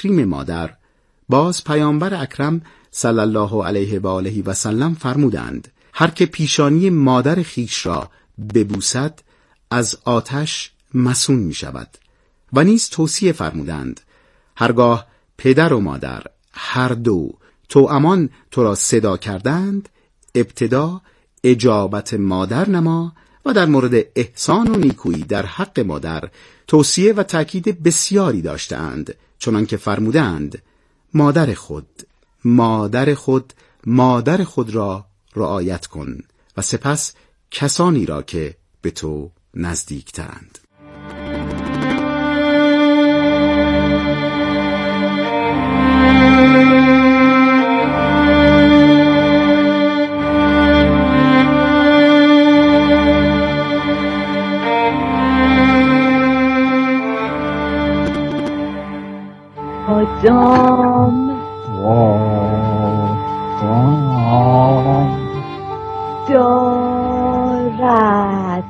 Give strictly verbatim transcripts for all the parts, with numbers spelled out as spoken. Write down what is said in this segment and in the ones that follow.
تکریم مادر، باز پیامبر اکرم صلی الله علیه و آله و سلم فرمودند هر که پیشانی مادر خیش را ببوسد از آتش مسون می شود. و نیز توصیه فرمودند هرگاه پدر و مادر هر دو توامان تو را صدا کردند، ابتدا اجابت مادر نما و در مورد احسان و نیکویی در حق مادر توصیه و تأکید بسیاری داشتند، چنان که فرمودند مادر خود مادر خود مادر خود را رعایت کن و سپس کسانی را که به تو نزدیکترند. آدم دارد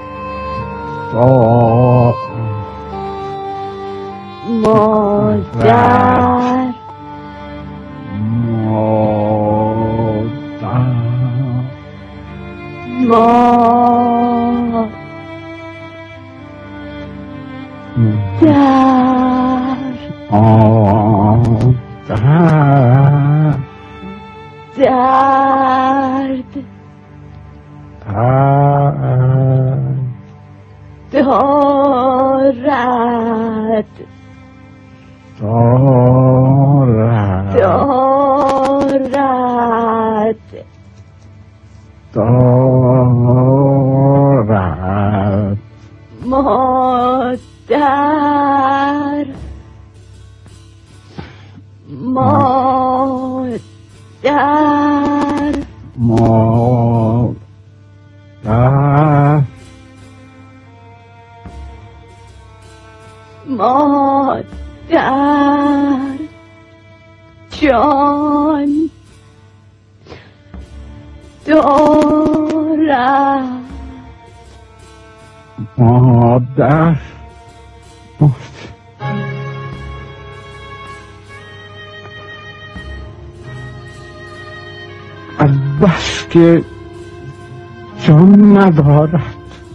مادر درد دارد دارد دارد مادر مادر مادر مادر جان دارد مادر از بس که جان ندارد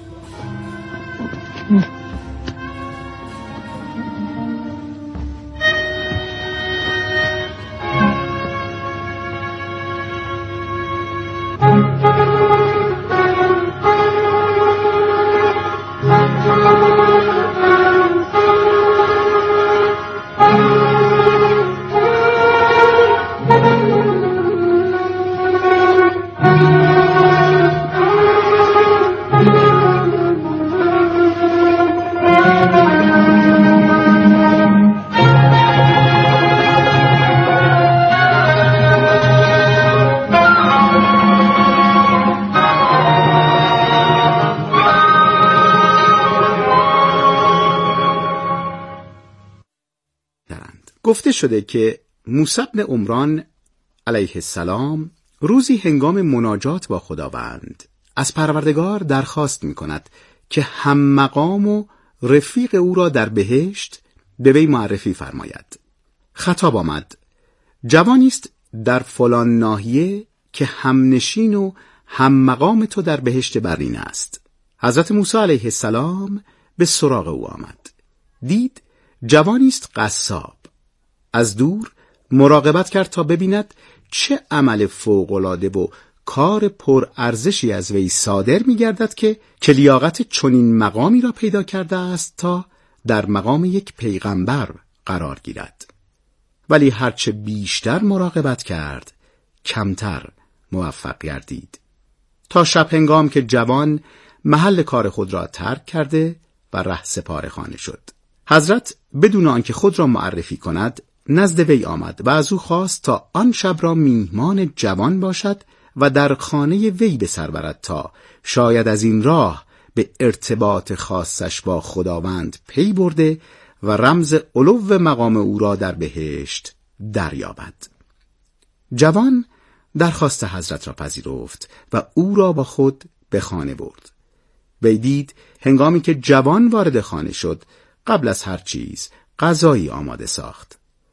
گفته شده که موسی بن عمران علیه السلام روزی هنگام مناجات با خداوند از پروردگار درخواست می کند که هم مقام و رفیق او را در بهشت به وی معرفی فرماید. خطاب آمد جوانی است در فلان ناحیه که همنشین و هم مقام تو در بهشت برین است. حضرت موسی علیه السلام به سراغ او آمد. دید جوانی است قصاب. از دور مراقبت کرد تا ببیند چه عمل فوق‌العاده و کار پر ارزشی از وی صادر می‌گردد که که لیاقت چنین مقامی را پیدا کرده است تا در مقام یک پیغمبر قرار گیرد. ولی هرچه بیشتر مراقبت کرد کمتر موفق گردید، تا شب هنگام که جوان محل کار خود را ترک کرده و ره سپار خانه شد. حضرت بدون آنکه خود را معرفی کند نزد وی آمد و از او خواست تا آن شب را میهمان جوان باشد و در خانه وی به سر برد تا شاید از این راه به ارتباط خاصش با خداوند پی برده و رمز علو مقام او را در بهشت دریابد. جوان درخواست حضرت را پذیرفت و او را با خود به خانه برد. وی دید هنگامی که جوان وارد خانه شد قبل از هر چیز غذایی آماده ساخت.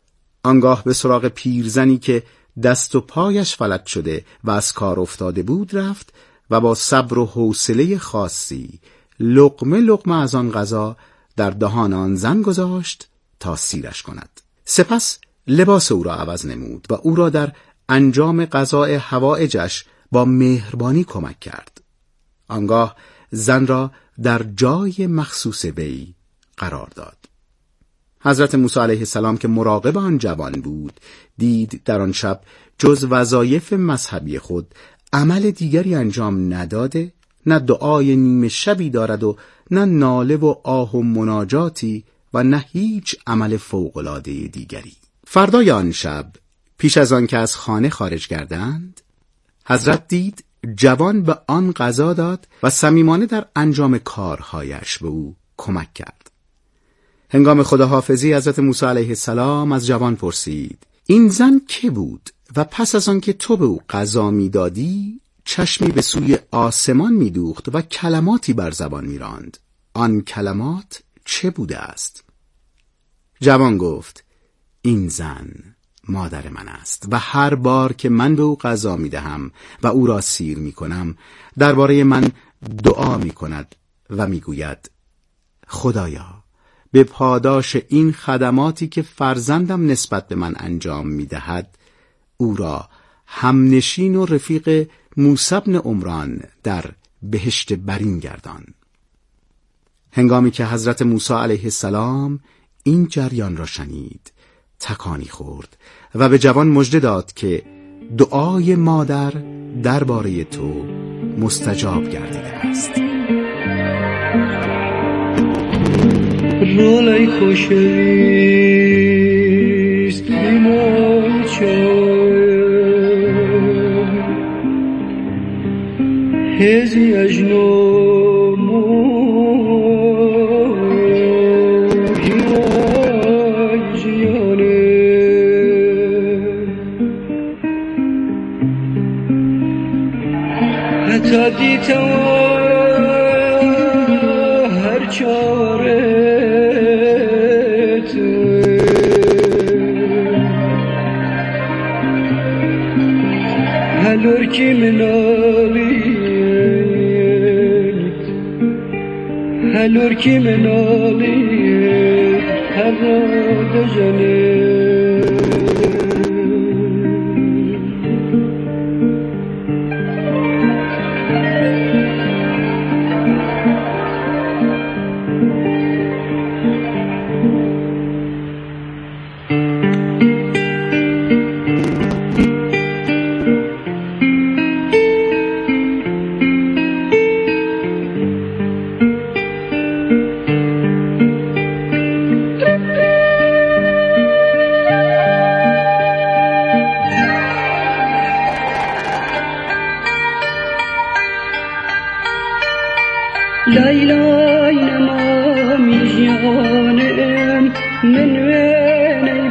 آنگاه به سراغ پیرزنی که دست و پایش فلج شده و از کار افتاده بود رفت و با صبر و حوصله خاصی لقمه لقمه از آن غذا در دهان آن زن گذاشت تا سیرش کند. سپس لباس او را عوض نمود و او را در انجام قضاء حوائجش با مهربانی کمک کرد. آنگاه زن را در جای مخصوص وی قرار داد. حضرت موسی علیه السلام که مراقب آن جوان بود، دید در آن شب جز وظایف مذهبی خود عمل دیگری انجام نداده، نه دعای نیمه شبی دارد و نه ناله و آه و مناجاتی و نه هیچ عمل فوق‌العاده دیگری. فردای آن شب پیش از آن که از خانه خارج کردند، حضرت دید جوان به آن غذا داد و صمیمانه در انجام کارهایش به او کمک کرد. هنگام خداحافظی حضرت موسی علیه السلام از جوان پرسید: این زن که بود و پس از آن که تو به او غذا می‌دادی چشمی به سوی آسمان می‌دوخت و کلماتی بر زبان می‌راند، آن کلمات چه بوده است؟ جوان گفت: این زن مادر من است و هر بار که من به او غذا می‌دهم و او را سیر می‌کنم درباره من دعا می‌کند و می‌گوید: خدایا به پاداش این خدماتی که فرزندم نسبت به من انجام می‌دهد او را همنشین و رفیق موسی بن عمران در بهشت برین گردان. هنگامی که حضرت موسی علیه السلام این جریان را شنید تکانی خورد و به جوان مژده داد که دعای مادر درباره تو مستجاب گردیده است. رولای خوشیست بیمار چای هزی اجنامو هیوای جیانه حتی دیتا هر چاره هلور کی منالیت هلور کی منالیت هر را جنه لای لای نمامی جانم من وینی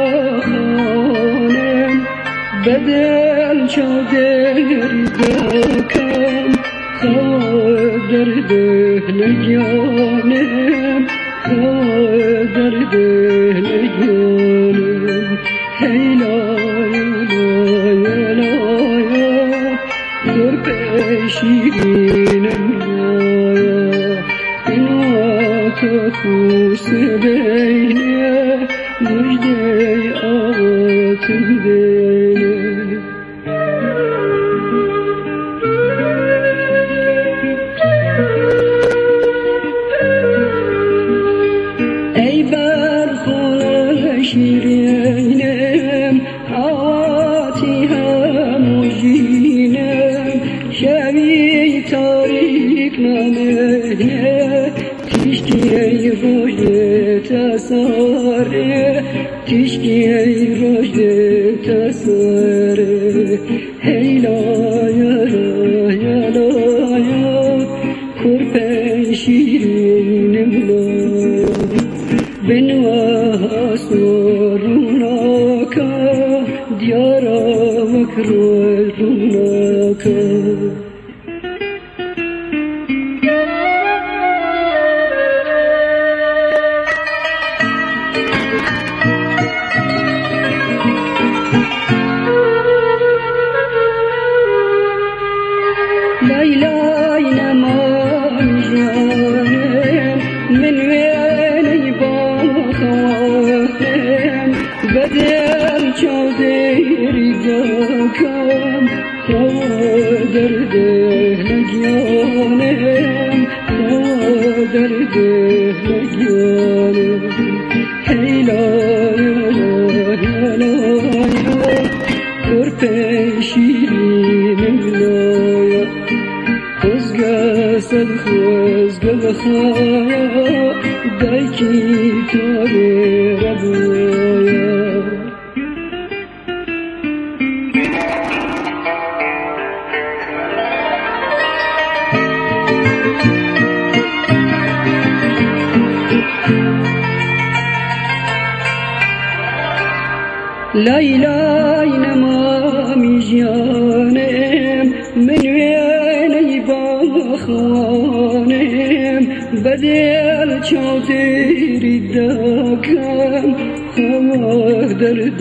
باخانم بدل چادری دکم خواب در دهن جانم خواب در دهن جانم هی لای لای لای در پیشینم تفوس بینه مجده آتم دینه ای برخواه شیرینم آتی هم جینم شبی تاریک نامه تشکی ای روش تساره تشکی ای روش تساره هی لایا لایا لایا کرپن شیرینم لایا بنواه سوروناکا دیارا وکرول روناکا بخایا دایکی توله ربویا لای لای نمامی جانم من وینی باخوانم بدل چاوتری داکم خوا درد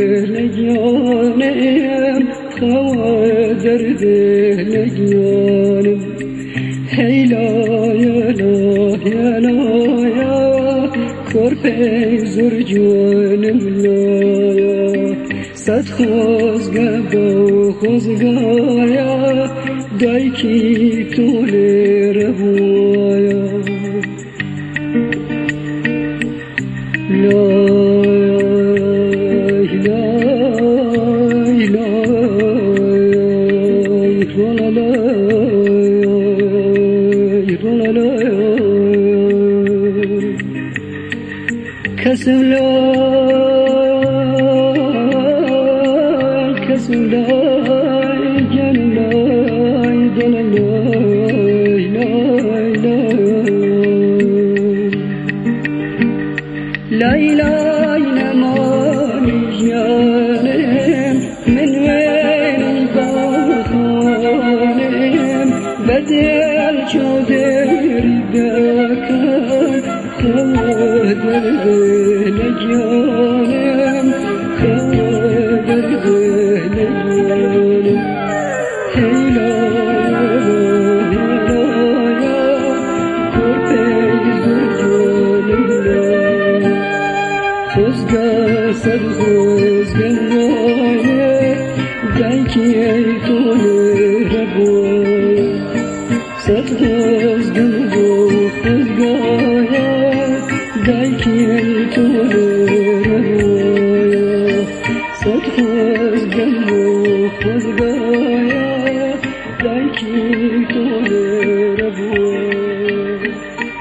لگیانم خوا درد لگیانم هی لایا لایا لایا کرپی زر جوانم لایا صد خوزگاه با خوزگایا دایکی توله ربویا لای لای لای لای لای کسم لای کسم لای جن لای دل لای لای لای لای نمانی جانم من وینی باخانم بدل چودری دکم خوا درد لگیانم خوا درد لگیانم هی لایا لایا کرپی زرجانم لایا خوزگاه سر خوزگاه دایکی توله ربویا صد خوزگاه و خوزگاه دایکی توله ربویا صد خوزگاه و خوزگاه دایکی توله ربویا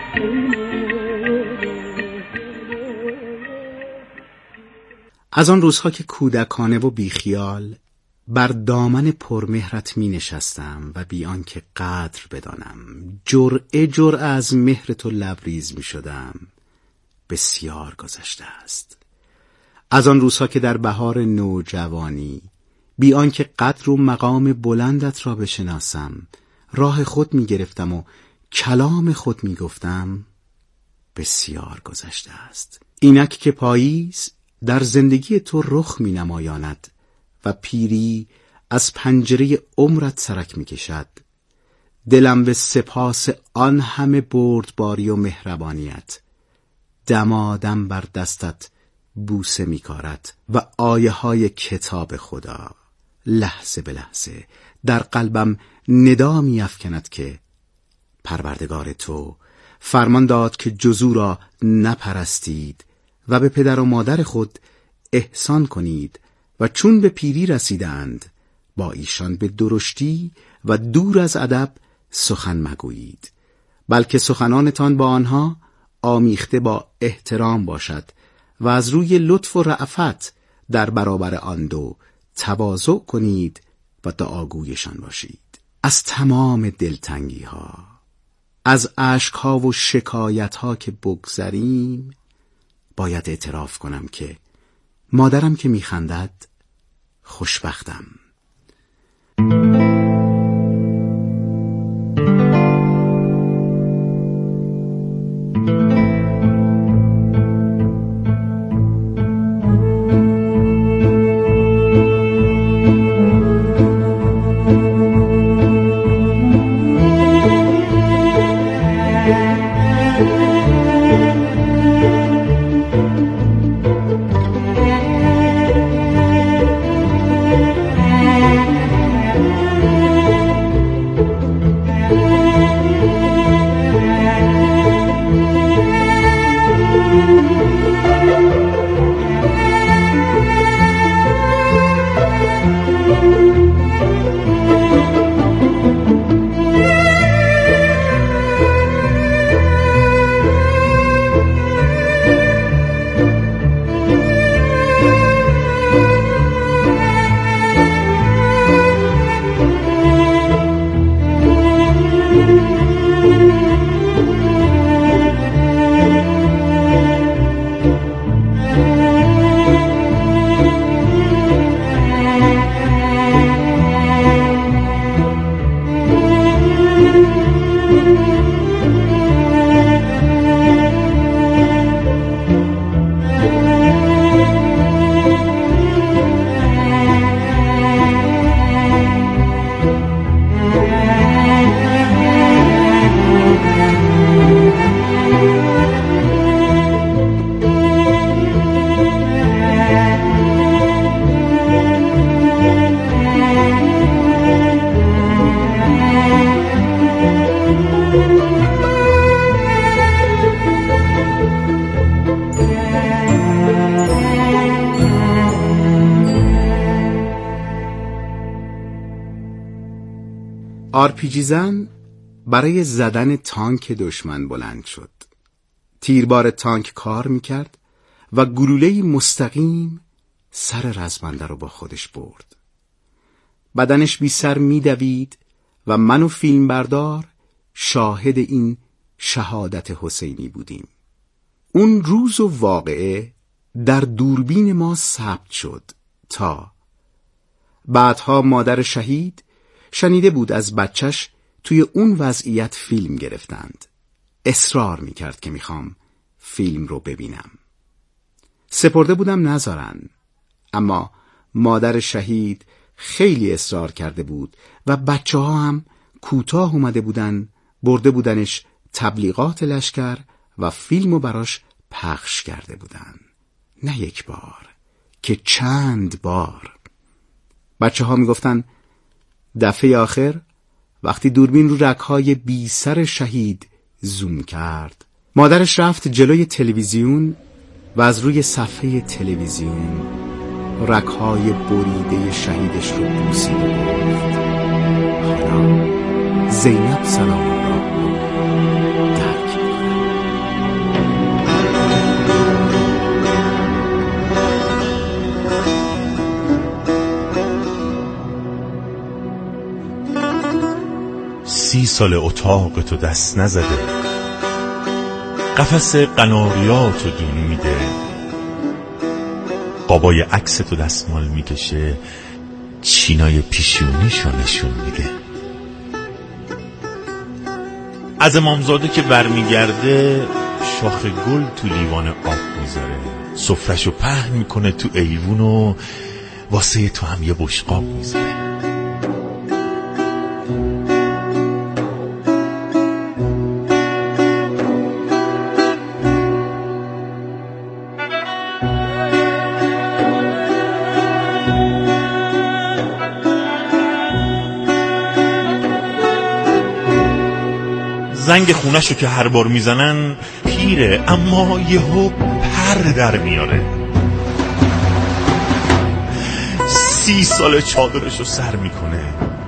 از آن روزها که کودکانه و بیخیال بر دامن پرمهرت می نشستم و بی آنکه قدر بدانم جرعه جرعه از مهر تو لبریز می شدم بسیار گذشته است. از آن روزها که در بهار نوجوانی بی آنکه قدر و مقام بلندت را بشناسم راه خود می گرفتم و کلام خود می گفتم بسیار گذشته است. اینک که پاییز در زندگی تو رخ می نمایاند و پیری از پنجره عمرت سرک می کشد، دلم به سپاس آن همه بردباری و مهربانیت دمادم بر دستت بوسه می کارد و آیه های کتاب خدا لحظه به لحظه در قلبم ندا می افکند که پروردگار تو فرمان داد که جزو را نپرستید و به پدر و مادر خود احسان کنید و چون به پیری رسیدند با ایشان به درشتی و دور از ادب سخن مگویید، بلکه سخنانتان با آنها آمیخته با احترام باشد و از روی لطف و رأفت در برابر آن دو تواضع کنید و دعاگویشان باشید. از تمام دلتنگی ها، از اشک ها و شکایت ها که بگذریم، باید اعتراف کنم که مادرم که میخندد خوشبختم. آر پی جی زن برای زدن تانک دشمن بلند شد. تیربار تانک کار میکرد و گلوله‌ای مستقیم سر رزمنده رو با خودش برد. بدنش بی سر میدوید و من و فیلمبردار شاهد این شهادت حسینی بودیم. اون روز و واقعه در دوربین ما ثبت شد تا بعدها مادر شهید شنیده بود از بچش توی اون وضعیت فیلم گرفتند. اصرار میکرد که میخوام فیلم رو ببینم. سپرده بودم نذارن، اما مادر شهید خیلی اصرار کرده بود و بچه ها هم کوتاه اومده بودن، برده بودنش تبلیغات لشکر و فیلمو براش پخش کرده بودن. نه یک بار که چند بار. بچه ها میگفتن دفعه آخر وقتی دوربین رو رگ‌های بی سر شهید زوم کرد، مادرش رفت جلوی تلویزیون و از روی صفحه تلویزیون رگ‌های بریده شهیدش رو بوسید و گفت حالا زینب سلام الله رو درک می‌کنم. سی سال اتاق تو دست نزده، قفس قناریاتو دون میده، بابای عکس تو دستمال میکشه، چینای پیشونیشو نشون میده. از امامزاده که برمیگرده شاخ گل تو لیوان آب میذاره، سفرشو پهن میکنه تو ایوون و واسه تو هم یه بشقاب میذاره. زنگ خونه‌شو که هر بار میزنن پیره، اما یهو پر در میاره. سی سال چادرشو سر میکنه،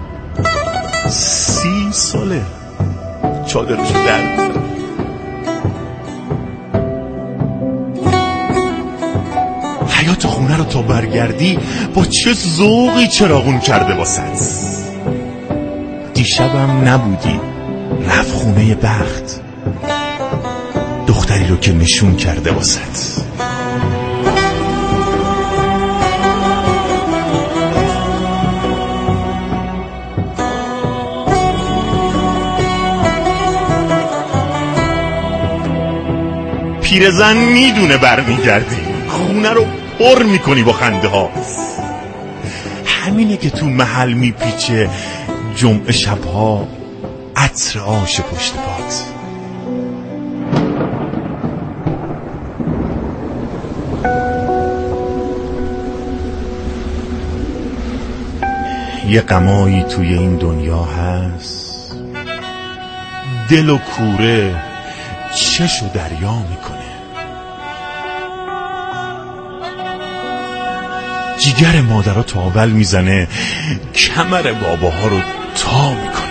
سی ساله چادرشو در میزنه. حیات خونه رو تا برگردی با چه ذوقی چراغون کرده واسط. دیشبم نبودی، رفت خونه بخت، دختری رو که نشون کرده واسط. پیرزن میدونه برمیگردی، خونه رو پر میکنی با خنده ها. همینه که تو محل میپیچه جمعه شبها عطر آش پشت پات. یه غمایی توی این دنیا هست، دل و کوره چشو دریا میکنه. جیگر مادرها تاول میزنه، کمر باباها رو تا میکنه.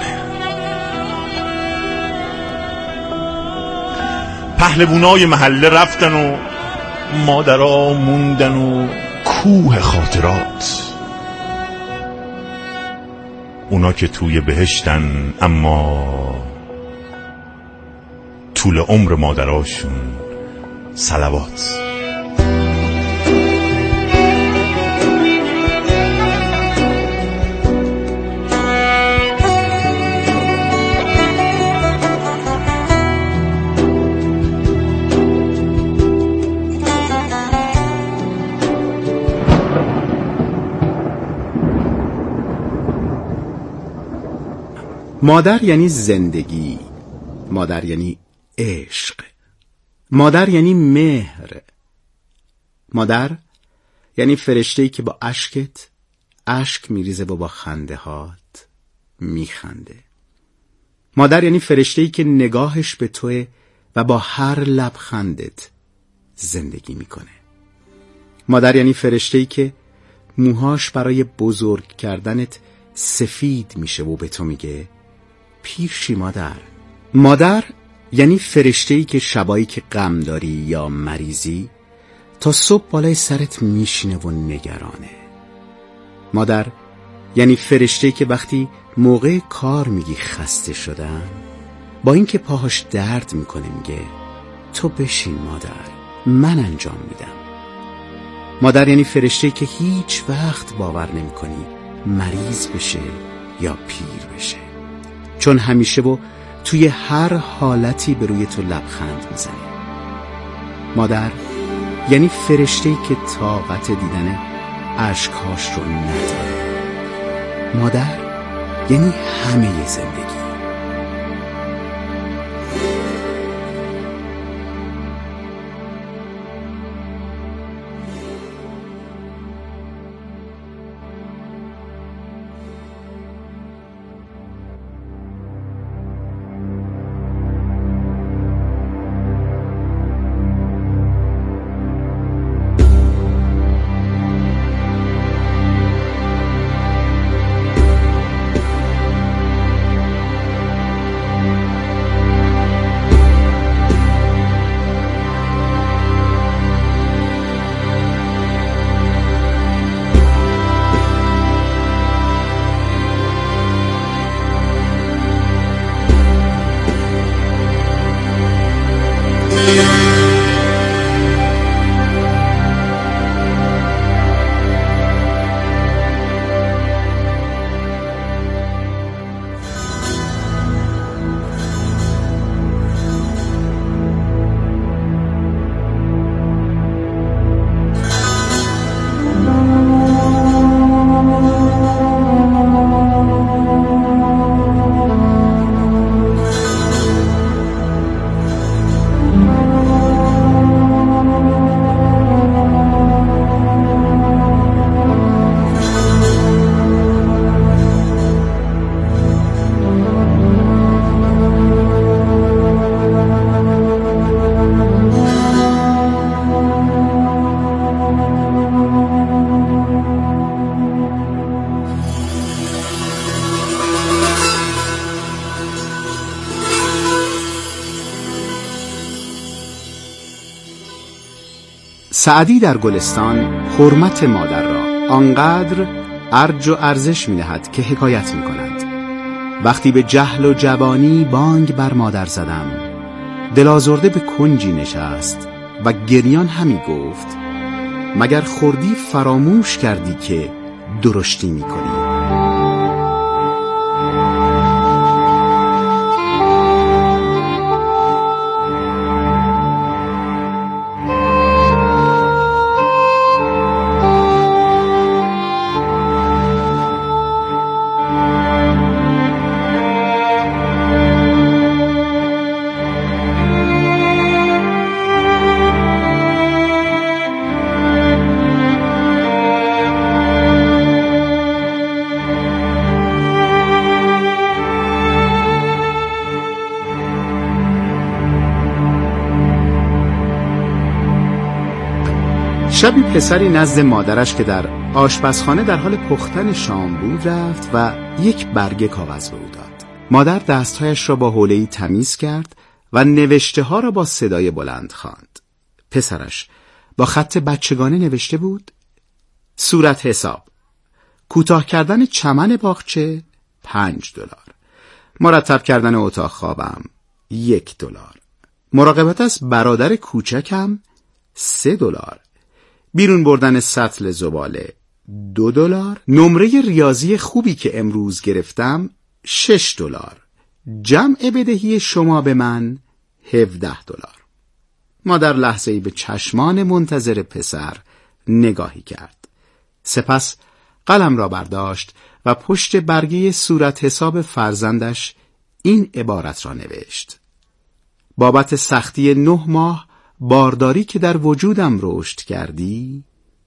پهلوونای محله رفتن و مادرها موندن و کوه خاطرات. اونا که توی بهشتن، اما طول عمر مادراشون صلوات. مادر یعنی زندگی، مادر یعنی عشق، مادر یعنی مهر، مادر یعنی فرشته‌ای که با اشکت اشک میریزه و با خنده هات میخنده. مادر یعنی فرشته‌ای که نگاهش به توه و با هر لبخندت زندگی میکنه. مادر یعنی فرشته‌ای که موهاش برای بزرگ کردنت سفید میشه و به تو میگه پیر شی مادر. مادر یعنی فرشته‌ای که شبایی که غم داری یا مریضی تا صبح بالای سرت میشینه و نگرانه. مادر یعنی فرشته‌ای که وقتی موقع کار میگی خسته شدم، با اینکه پاهاش درد میکنه میگه تو بشین مادر، من انجام میدم. مادر یعنی فرشته‌ای که هیچ وقت باور نمیکنی مریض بشه یا پیر بشه، چون همیشه و توی هر حالتی به روی تو لبخند میزنه. مادر یعنی فرشته‌ای که طاقت دیدن اشکهاش رو نداره. مادر یعنی همه زندگی. سعدی در گلستان حرمت مادر را آنقدر ارج و ارزش می دهد که حکایت می کند. وقتی به جهل و جوانی بانگ بر مادر زدم، دلازرده به کنجی نشست و گریان همی گفت مگر خوردی فراموش کردی که درشتی می کنی؟ شبی پسری نزد مادرش که در آشپزخانه در حال پختن شام بود رفت و یک برگه کاغذ به او داد. مادر دستهایش را با حوله‌ای تمیز کرد و نوشته ها را با صدای بلند خواند. پسرش با خط بچگانه نوشته بود: صورت حساب، کوتاه کردن چمن باغچه پنج دلار، مرتب کردن اتاق خوابم یک دلار، مراقبت از برادر کوچکم سه دلار، بیرون بردن سطل زباله دو دلار، نمره ریاضی خوبی که امروز گرفتم شش دلار، جمع بدهی شما به من هفده دلار. مادر لحظه‌ای به چشمان منتظر پسر نگاهی کرد، سپس قلم را برداشت و پشت برگه صورت حساب فرزندش این عبارت را نوشت: بابت سختی نه ماه بارداری که در وجودم رشد کردی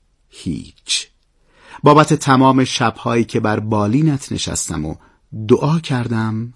هیچ. بابت تمام شبهایی که بر بالینت نشستم و دعا کردم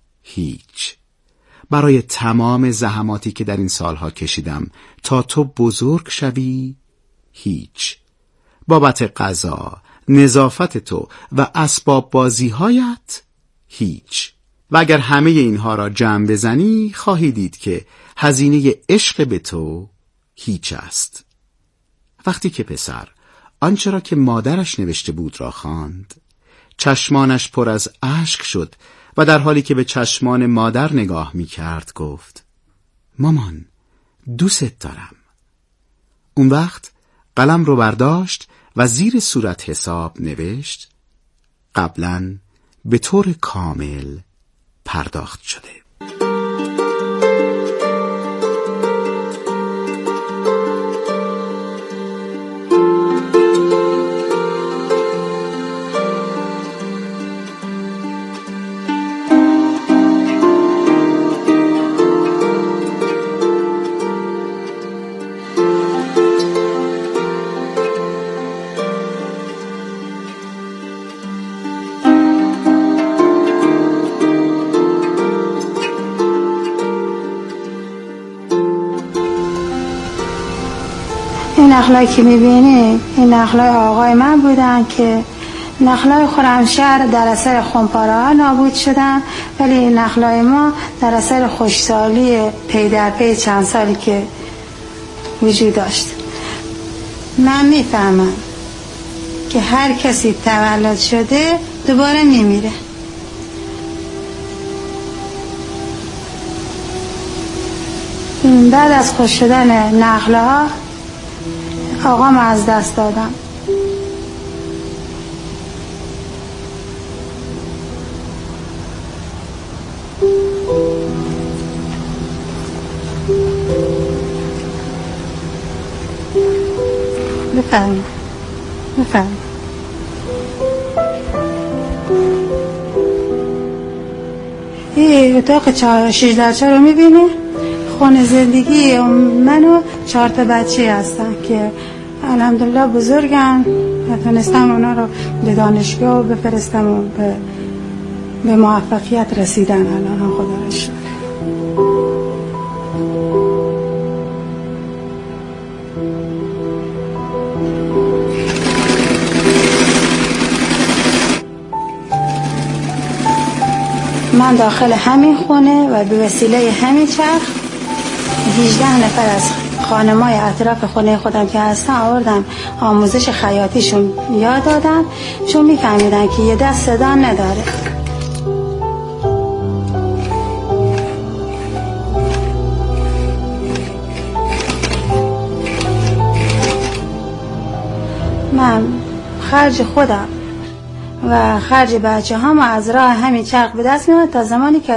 هیچ. برای تمام زحماتی که در این سالها کشیدم تا تو بزرگ شوی هیچ. بابت غذا، نظافت تو و اسباب بازیهایت هیچ. و اگر همه اینها را جمع بزنی خواهی دید که هزینه عشق به تو هیچ است. وقتی که پسر آنچه را که مادرش نوشته بود را خواند، چشمانش پر از اشک شد و در حالی که به چشمان مادر نگاه می کرد گفت: مامان، دوست دارم. اون وقت قلم رو برداشت و زیر صورت حساب نوشت: قبلاً به طور کامل پرداخت شده. این نخلایی که میبینی این نخلای آقای من بودن که نخلای خرمشهر در اثر خمپاره ها نابود شدن، ولی این نخلای ما در اثر خشکسالی پی در پی چند سالی که وجود داشت. من میفهمم که هر کسی تولد شده دوباره میمیره. بعد از خشک شدن نخلها آقام از دست دادم. بفرمایید بفرمایید. این اتاق شیزده چهار رو میبینی؟ خانه زندگی من و چهار تا بچه هستن که الحمدلله بزرگن و تونستم اونا رو به دانشگاه بفرستم و به, به موفقیت رسیدن. الان خدا رو شکر. من داخل همین خونه و به وسیله همین چرخ هجده نفر از خانمای اطراف خونه خودم که هستن آوردم آموزش خیاطیشون یاد دادم، چون میفهمیدن که یه دست صدا نداره. من خرج خودم و خرج بچه هم از راه همین چرخ به دست میاد تا زمانی که